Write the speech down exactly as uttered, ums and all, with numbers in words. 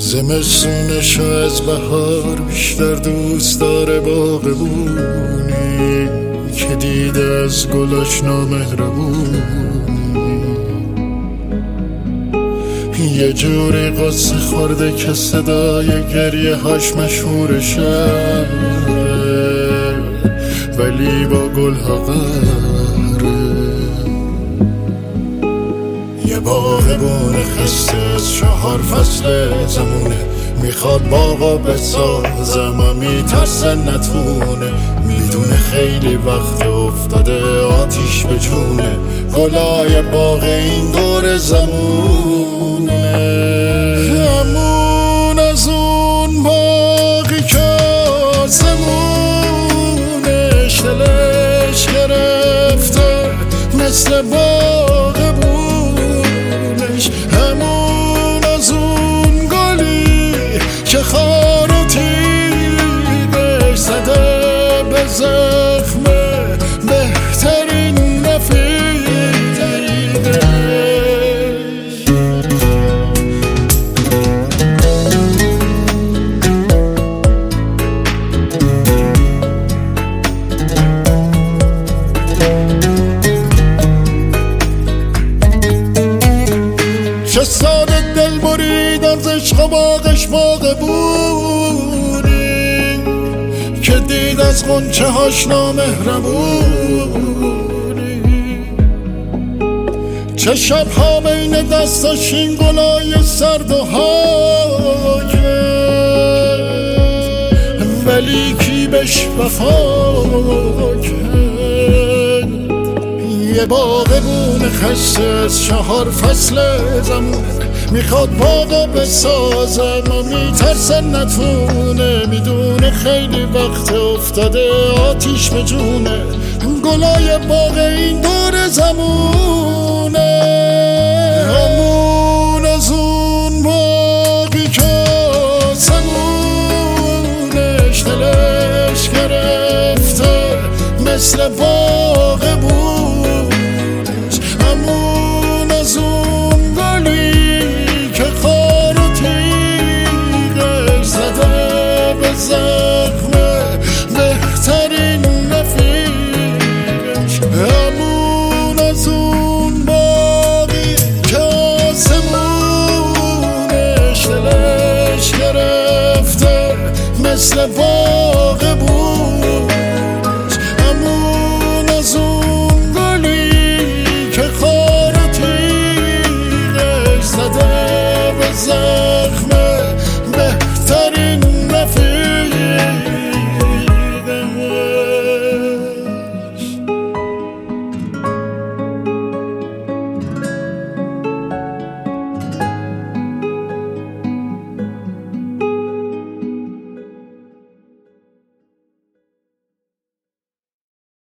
زمستونشو از بهار بیشتر دوست داره باغبونی که دیده از گلاش نامهربونی. یه جوری قصه خورده که صدای گریه هاش مشهور شد، ولی با گل ها قره. یه باغبون خسته از چهار فصل زمونه، میخواد باغا بسازم و میترسه نتونه. میدونه خیلی وقت افتاده آتیش به جونه، گلای باغ این دور زمونه. همون از اون باقی که آسمونش دلش گرفته مثل باغبونش. همون از اون گلی که خار و تیغش زده به زخم بهترین رفیقش. چه ساده دل برید از عشق و باغش باغبونی که دید از غنچه هاش نامهربونی. چه شبها بین دستاش این گلای سرد و هاکه، ولی کی بهش وفا کرد؟ یه باغبون خسته از چهار فصل زمونه، میخواد باغا بسازم و میترسه نتونه. میدونه خیلی وقت افتاده آتیش به جونه، گلای باغ این دور زمونه. همون از اون باقی که آسمونش دلش گرفته مثل باغبونش. همون از اون گلی که خار و تیغش زده به زخم بهترین رفیقش. همون از اون باقی که آسمونش دلش گرفته مثل باغ